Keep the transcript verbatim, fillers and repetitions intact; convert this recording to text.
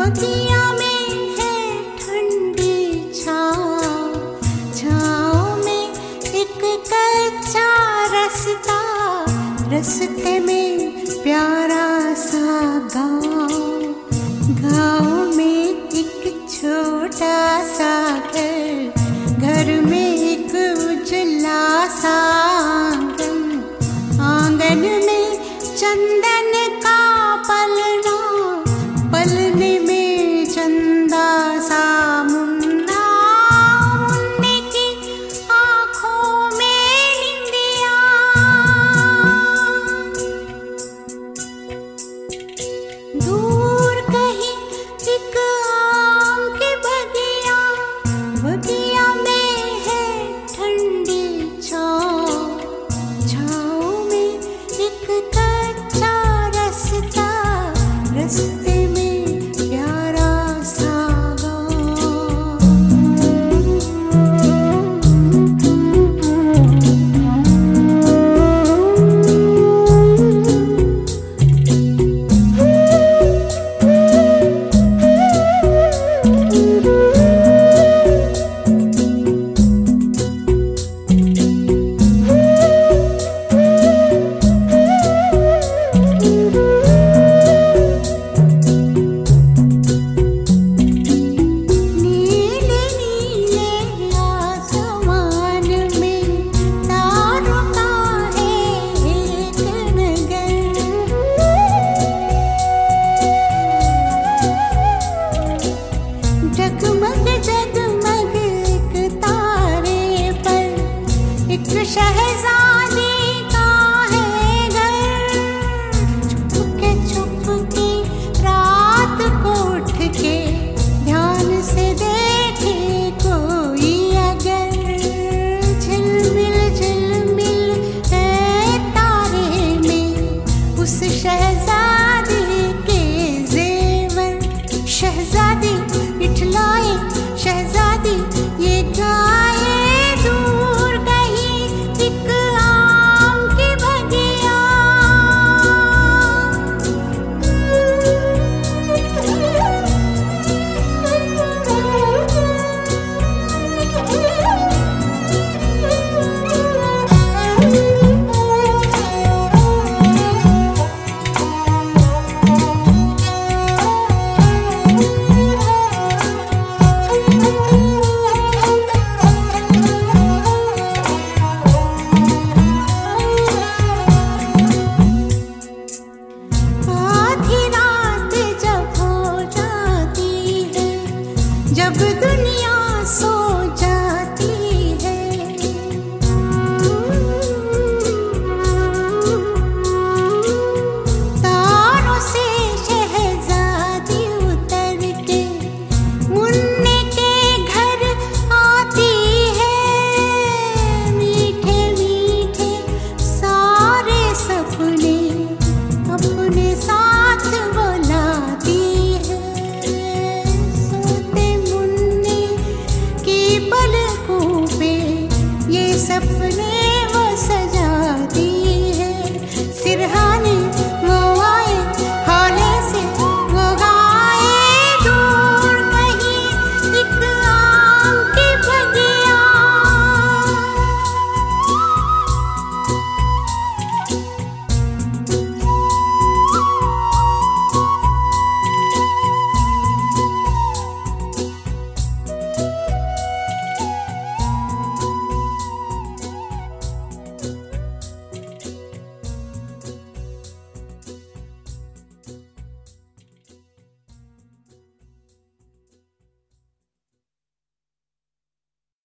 बगिया में है ठंडी छाँव, छाँव में एक कच्चा रास्ता, रास्ते में प्यारा सा गाँव, गाँव में एक छोटा सा घर, घर में एक उजला सा आंगन, आंगन में चंदन का पलना, पलने में चंदा सा मुन्ना, मुन्ने की आँखों में निंदिया। दूर कहीं एक आम की बगिया, बगिया में है ठंडी छाँव, छाँव में एक कच्चा रास्ता, रास्ते में प्यारा सा जगमग जगमग एक तारे पर एक शहजादी का है घर, चुपके चुपके रात को उठ के ध्यान से देखे कोई अगर, झिलमिल झिलमिल है तारे में उस शहजादी के जेवर, शहजादी इठलाए, शहजादी ये गाए दूर कहीं एक आम की बगिया। जब